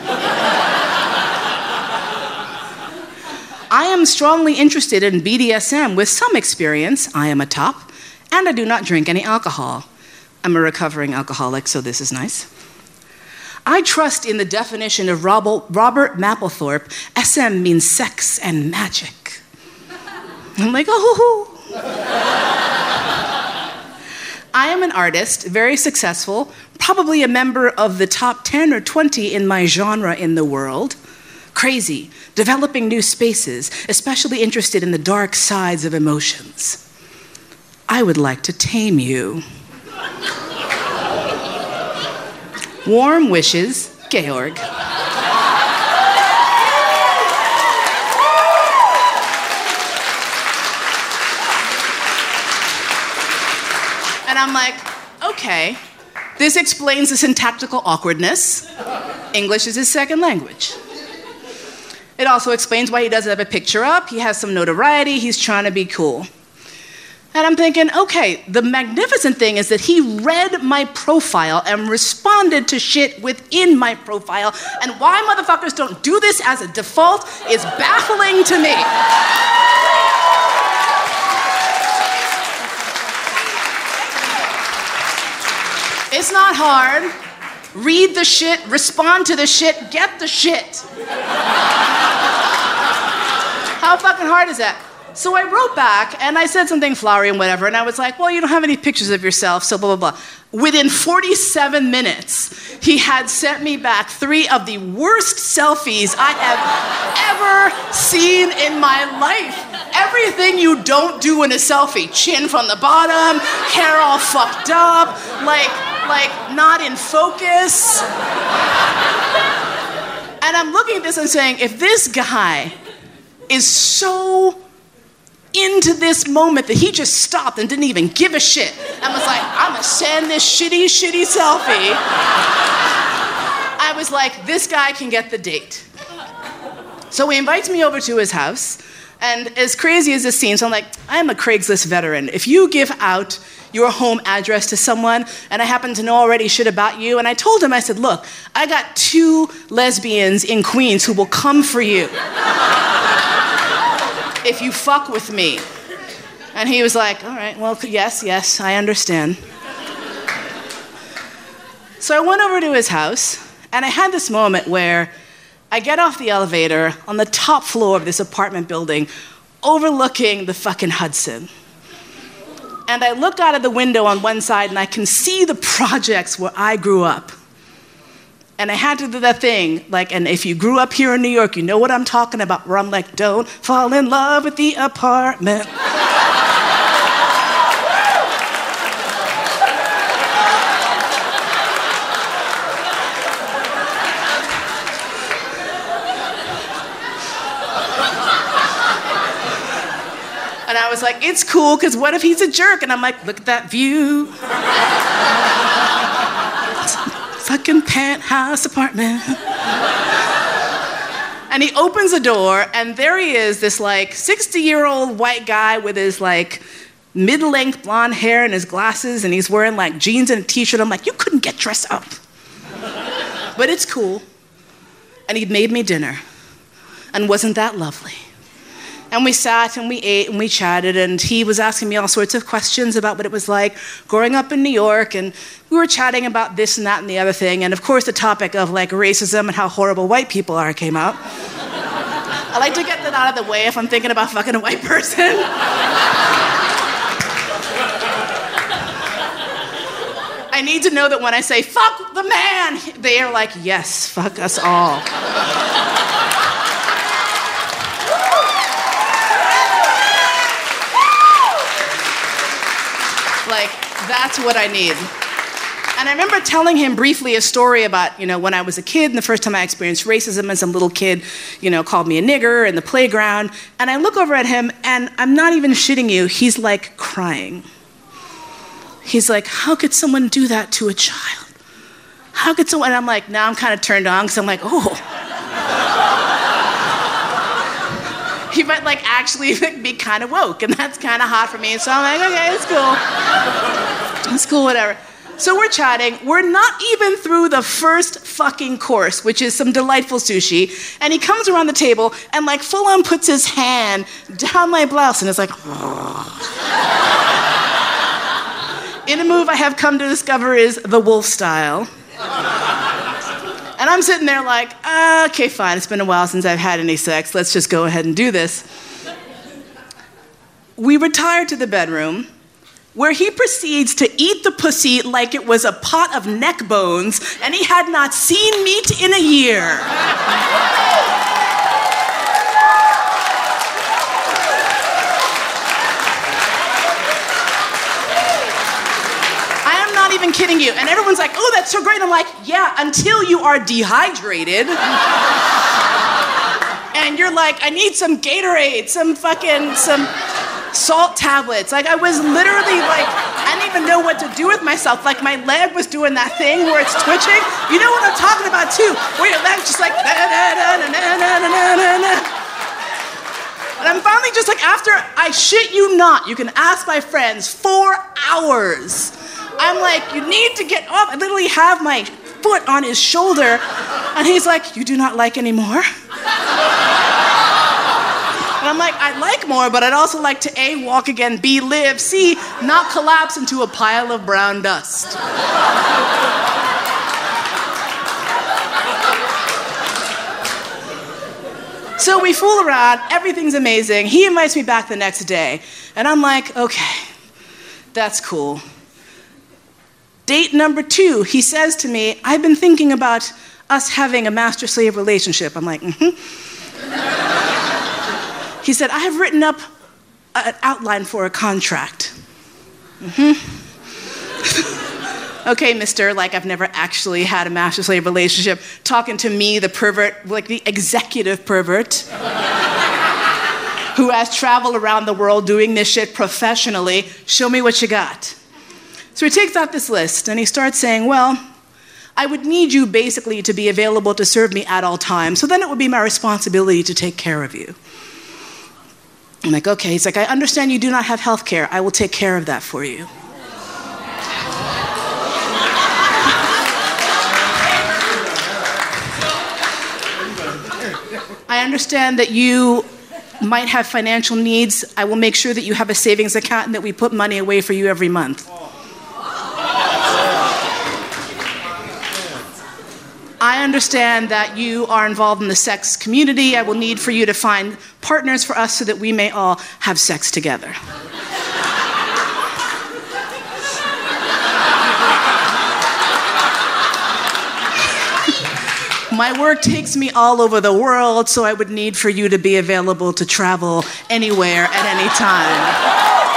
I am strongly interested in BDSM with some experience. I am a top, and I do not drink any alcohol. I'm a recovering alcoholic, so this is nice. I trust in the definition of Robert Mapplethorpe. SM means sex and magic. I'm like, oh. I am an artist, very successful, probably a member of the top 10 or 20 in my genre in the world. Crazy, developing new spaces, especially interested in the dark sides of emotions. I would like to tame you. Warm wishes, Georg. And I'm like, okay, this explains the syntactical awkwardness. English is his second language. It also explains why he doesn't have a picture up. He has some notoriety. He's trying to be cool. And I'm thinking, okay, the magnificent thing is that he read my profile and responded to shit within my profile. And why motherfuckers don't do this as a default is baffling to me. It's not hard. Read the shit, respond to the shit, get the shit. How fucking hard is that? So I wrote back, and I said something flowery and whatever, and I was like, well, you don't have any pictures of yourself, so blah, blah, blah. Within 47 minutes, he had sent me back 3 of the worst selfies I have ever seen in my life. Everything you don't do in a selfie. Chin from the bottom, hair all fucked up, like not in focus. And I'm looking at this and saying, if this guy is so into this moment that he just stopped and didn't even give a shit and was like, I'm gonna send this shitty selfie. I was like, this guy can get the date. So he invites me over to his house, and as crazy as this seems, I'm like, I am a Craigslist veteran. If you give out your home address to someone, and I happen to know already shit about you, and I told him, I said, look, I got 2 lesbians in Queens who will come for you if you fuck with me. And he was like, all right, well, yes, I understand. So I went over to his house, and I had this moment where I get off the elevator on the top floor of this apartment building, overlooking the fucking Hudson. And I look out of the window on one side, and I can see the projects where I grew up. And I had to do that thing, like, and if you grew up here in New York, you know what I'm talking about, where I'm like, don't fall in love with the apartment. And I was like, it's cool, because what if he's a jerk? And I'm like, look at that view. Fucking penthouse apartment. And he opens the door, and there he is, this like 60-year-old white guy with his like mid-length blonde hair and his glasses, and he's wearing like jeans and a t-shirt. I'm like, you couldn't get dressed up. But it's cool. And he'd made me dinner. And wasn't that lovely? And we sat and we ate and we chatted, and he was asking me all sorts of questions about what it was like growing up in New York, and we were chatting about this and that and the other thing, and of course the topic of like racism and how horrible white people are came out. I like to get that out of the way if I'm thinking about fucking a white person. I need to know that when I say, fuck the man, they are like, yes, fuck us all. Like, that's what I need. And I remember telling him briefly a story about, when I was a kid and the first time I experienced racism and some little kid, called me a nigger in the playground. And I look over at him and I'm not even shitting you, he's like crying. He's like, how could someone do that to a child? How could someone, and I'm like, now I'm kind of turned on because I'm like, oh. He might actually be kind of woke and that's kind of hot for me. So I'm like, okay, it's cool. It's cool, whatever. So we're chatting. We're not even through the first fucking course, which is some delightful sushi. And he comes around the table and full on puts his hand down my blouse and is like, in a move I have come to discover is the wolf style. And I'm sitting there like, okay, fine. It's been a while since I've had any sex. Let's just go ahead and do this. We retire to the bedroom, where he proceeds to eat the pussy like it was a pot of neck bones, and he had not seen meat in a year. I am not even kidding you. And everyone's like, oh, that's so great. I'm like, yeah, until you are dehydrated. And you're like, I need some Gatorade, some salt tablets. I was literally I didn't even know what to do with myself. My leg was doing that thing where it's twitching. You know what I'm talking about too, where your leg's just like, and I'm finally just after, I shit you not, you can ask my friends, 4 hours. I'm like, you need to get off. I literally have my foot on his shoulder, and he's like, you do not like anymore? And I'm like, I'd like more, but I'd also like to A, walk again, B, live, C, not collapse into a pile of brown dust. So we fool around, everything's amazing. He invites me back the next day, and I'm like, okay, that's cool. Date number 2, he says to me, I've been thinking about us having a master-slave relationship. I'm like, He said, I have written up an outline for a contract. Okay, mister, I've never actually had a master-slave relationship. Talking to me, the pervert, the executive pervert, who has traveled around the world doing this shit professionally. Show me what you got. So he takes out this list and he starts saying, well, I would need you basically to be available to serve me at all times. So then it would be my responsibility to take care of you. I'm like, okay. He's like, I understand you do not have health care. I will take care of that for you. I understand that you might have financial needs. I will make sure that you have a savings account and that we put money away for you every month. I understand that you are involved in the sex community. I will need for you to find partners for us so that we may all have sex together. My work takes me all over the world, so I would need for you to be available to travel anywhere at any time.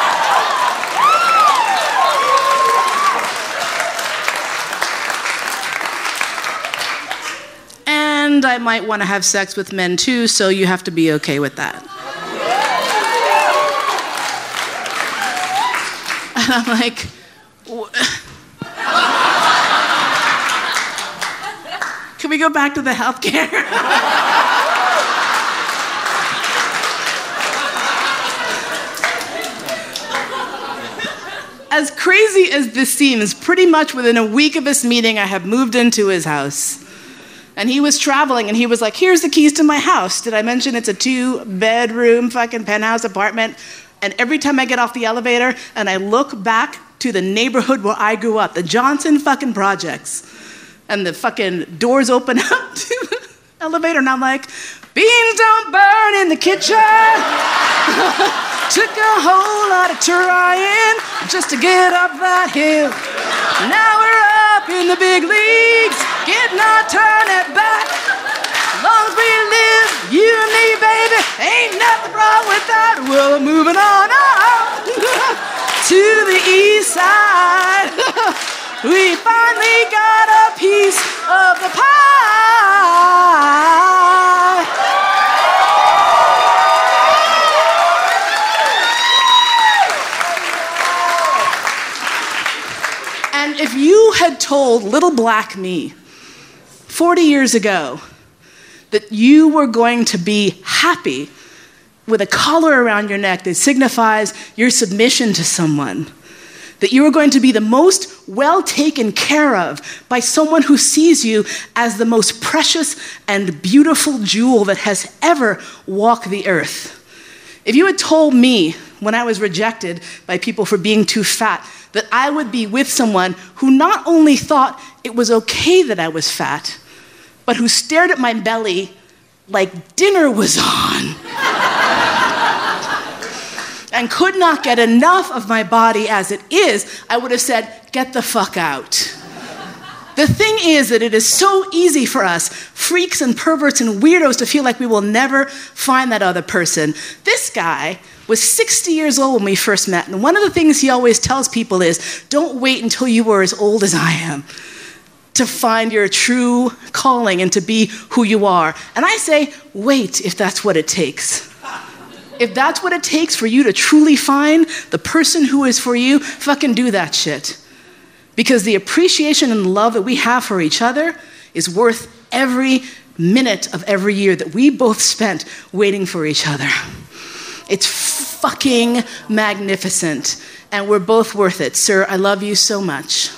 And I might want to have sex with men too, so you have to be okay with that. And I'm like, can we go back to the healthcare? As crazy as this seems, pretty much within a week of this meeting, I have moved into his house. And he was traveling, and he was like, here's the keys to my house. Did I mention it's a 2-bedroom fucking penthouse apartment? And every time I get off the elevator and I look back to the neighborhood where I grew up, the Johnson fucking projects, and the fucking doors open up to the elevator, and I'm like, beans don't burn in the kitchen. Took a whole lot of trying just to get up that hill. Now we're up in the big leagues, getting our turn at bat. Long as we live, you and me, baby, ain't nothing wrong with that. Well, we're moving on out to the east side. We finally got a piece of the pie. And if you had told little black me 40 years ago that you were going to be happy with a collar around your neck that signifies your submission to someone, that you were going to be the most well taken care of by someone who sees you as the most precious and beautiful jewel that has ever walked the earth. If you had told me when I was rejected by people for being too fat that I would be with someone who not only thought it was okay that I was fat, but who stared at my belly like dinner was on and could not get enough of my body as it is, I would have said, get the fuck out. The thing is that it is so easy for us, freaks and perverts and weirdos, to feel like we will never find that other person. This guy was 60 years old when we first met, and one of the things he always tells people is, don't wait until you were as old as I am to find your true calling and to be who you are. And I say, wait if that's what it takes. If that's what it takes for you to truly find the person who is for you, fucking do that shit. Because the appreciation and love that we have for each other is worth every minute of every year that we both spent waiting for each other. It's fucking magnificent, and we're both worth it. Sir, I love you so much.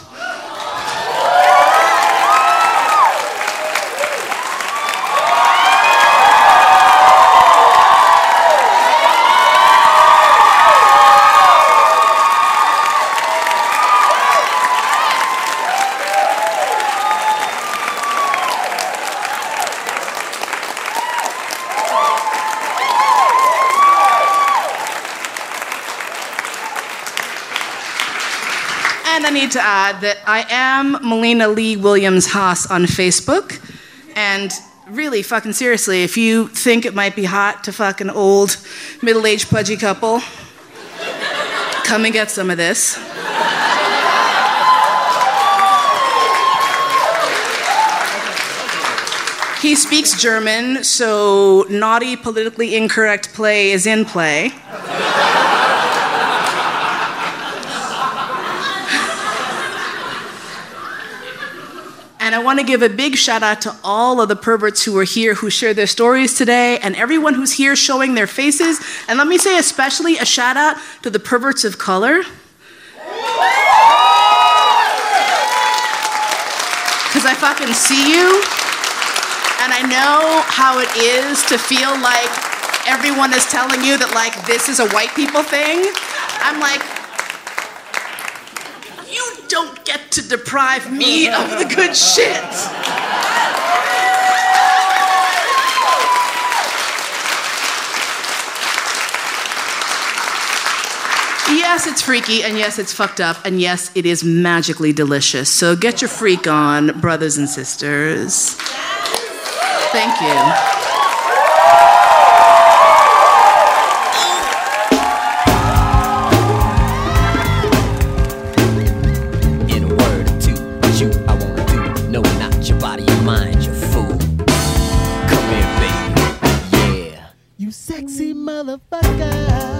And I need to add that I am Melina Lee Williams Haas on Facebook. And really, fucking seriously, if you think it might be hot to fuck an old, middle-aged, pudgy couple, come and get some of this. He speaks German, so naughty, politically incorrect play is in play. And I want to give a big shout out to all of the perverts who are here, who share their stories today, and everyone who's here showing their faces. And let me say especially a shout out to the perverts of color. Because I fucking see you, and I know how it is to feel like everyone is telling you that, like, this is a white people thing. I'm like, you don't get to deprive me of the good shit. Yes, it's freaky, and yes, it's fucked up, and yes, it is magically delicious. So get your freak on, brothers and sisters. Thank you. Sexy motherfucker.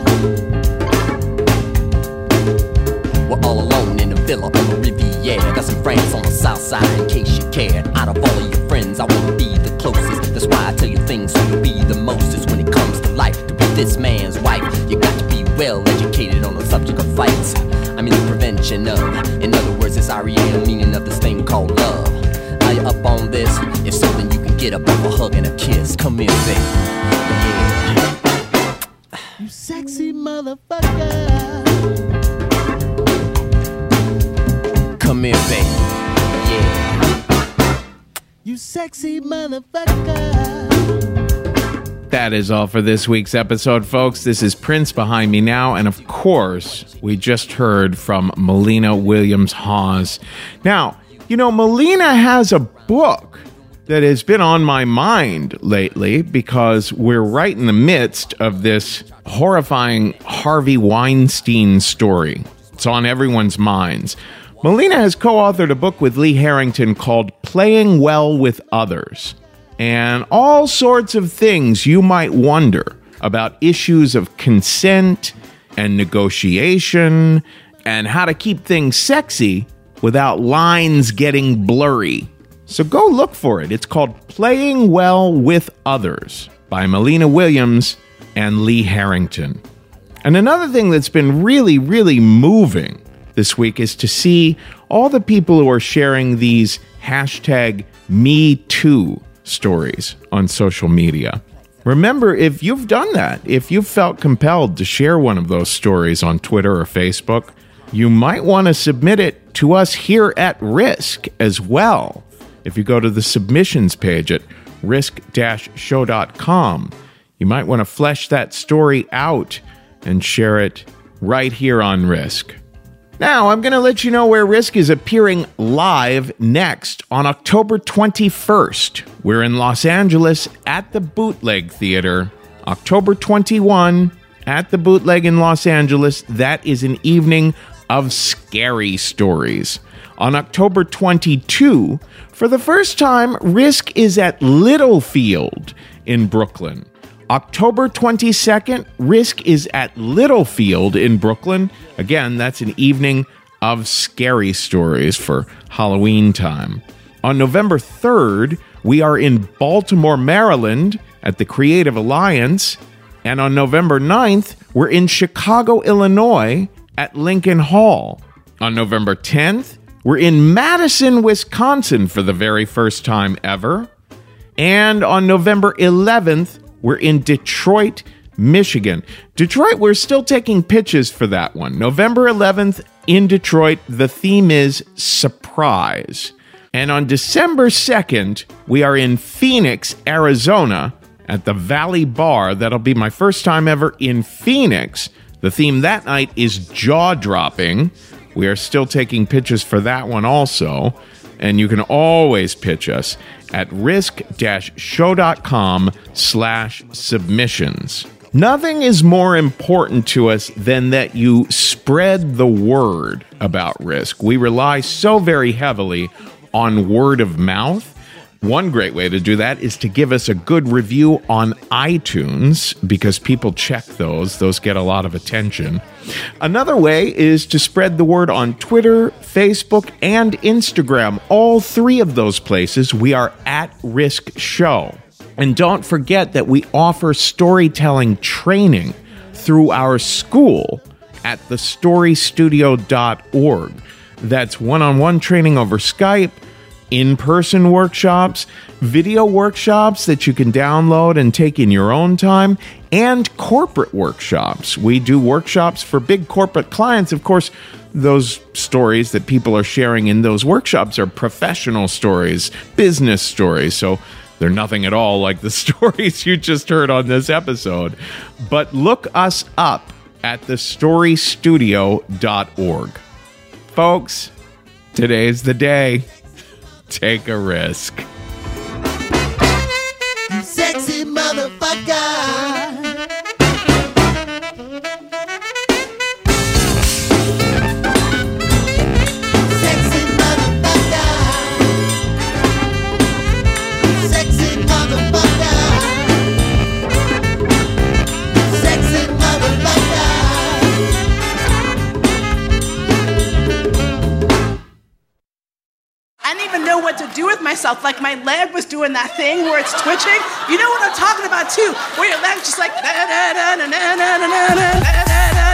We're all alone in the villa on the Riviera. Got some friends on the south side in case you cared. Out of all of your friends, I wanna be the closest. That's why I tell you things so you'll be the mostest. When it comes to life, to be this man's wife, you got to be well educated on the subject of fights. I mean the prevention of. In other words, it's REM, meaning of this thing called love. Are you up on this? If so, then you can get up off a hug and a kiss. Come here, baby. Yeah. You sexy motherfucker. Come here, baby. Yeah. You sexy motherfucker. That is all for this week's episode, folks. This is Prince behind me now, and of course, we just heard from Melina Williams-Hawes. Now, you know, Melina has a book that has been on my mind lately because we're right in the midst of this horrifying Harvey Weinstein story. It's on everyone's minds. Melina has co-authored a book with Lee Harrington called Playing Well with Others, and all sorts of things you might wonder about issues of consent and negotiation and how to keep things sexy without lines getting blurry. So go look for it. It's called Playing Well with Others by Melina Williams and Lee Harrington. And another thing that's been really, really moving this week is to see all the people who are sharing these hashtag #MeToo stories on social media. Remember, if you've done that, if you've felt compelled to share one of those stories on Twitter or Facebook, you might want to submit it to us here at Risk as well. If you go to the submissions page at risk-show.com, you might want to flesh that story out and share it right here on Risk. Now, I'm going to let you know where Risk is appearing live next on October 21st. We're in Los Angeles at the Bootleg Theater. October 21 at the Bootleg in Los Angeles. That is an evening of scary stories. On October 22, for the first time, Risk is at Littlefield in Brooklyn. October 22nd, Risk is at Littlefield in Brooklyn. Again, that's an evening of scary stories for Halloween time. On November 3rd, we are in Baltimore, Maryland at the Creative Alliance. And on November 9th, we're in Chicago, Illinois at Lincoln Hall. On November 10th, we're in Madison, Wisconsin for the very first time ever. And on November 11th, we're in Detroit, Michigan. Detroit, we're still taking pitches for that one. November 11th in Detroit, the theme is surprise. And on December 2nd, we are in Phoenix, Arizona at the Valley Bar. That'll be my first time ever in Phoenix. The theme that night is jaw-dropping. We are still taking pitches for that one also. And you can always pitch us at risk-show.com/submissions. Nothing is more important to us than that you spread the word about Risk. We rely so very heavily on word of mouth. One great way to do that is to give us a good review on iTunes, because people check those. Those get a lot of attention. Another way is to spread the word on Twitter, Facebook, and Instagram. All three of those places, we are at Risk Show. And don't forget that we offer storytelling training through our school at thestorystudio.org. That's one-on-one training over Skype, in-person workshops, video workshops that you can download and take in your own time, and corporate workshops. We do workshops for big corporate clients. Of course, those stories that people are sharing in those workshops are professional stories, business stories, so they're nothing at all like the stories you just heard on this episode. But look us up at thestorystudio.org. Folks, today's the day. Take a risk. You sexy motherfucker. Sexy motherfucker. Sexy motherfucker. Sexy motherfucker. I didn't even know what to do with myself. Like my leg was doing that thing where it's twitching. You know what I'm talking about too, where your leg's just like da da da da da da da da da da.